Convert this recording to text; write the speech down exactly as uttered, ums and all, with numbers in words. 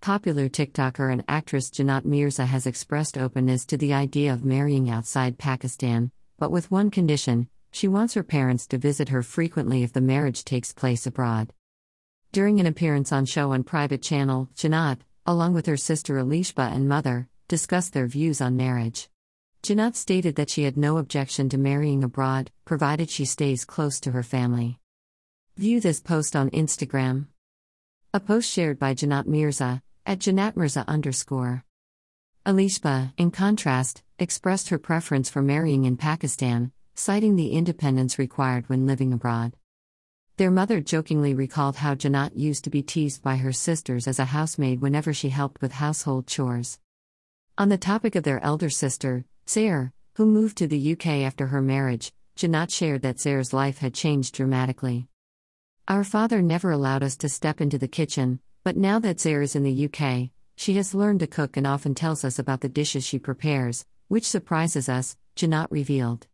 Popular TikToker and actress Janat Mirza has expressed openness to the idea of marrying outside Pakistan, but with one condition: she wants her parents to visit her frequently if the marriage takes place abroad. During an appearance on Show on Private Channel, Janat, along with her sister Alishba and mother, discussed their views on marriage. Janat stated that she had no objection to marrying abroad, provided she stays close to her family. View this post on Instagram. A post shared by Janat Mirza, at JanatMirza underscore. Alishba, in contrast, expressed her preference for marrying in Pakistan, citing the independence required when living abroad. Their mother jokingly recalled how Janat used to be teased by her sisters as a housemaid whenever she helped with household chores. On the topic of their elder sister, Zair, who moved to the U K after her marriage, Janat shared that Zair's life had changed dramatically. "Our father never allowed us to step into the kitchen, but now that Zair is in the U K, she has learned to cook and often tells us about the dishes she prepares, which surprises us," Janat revealed.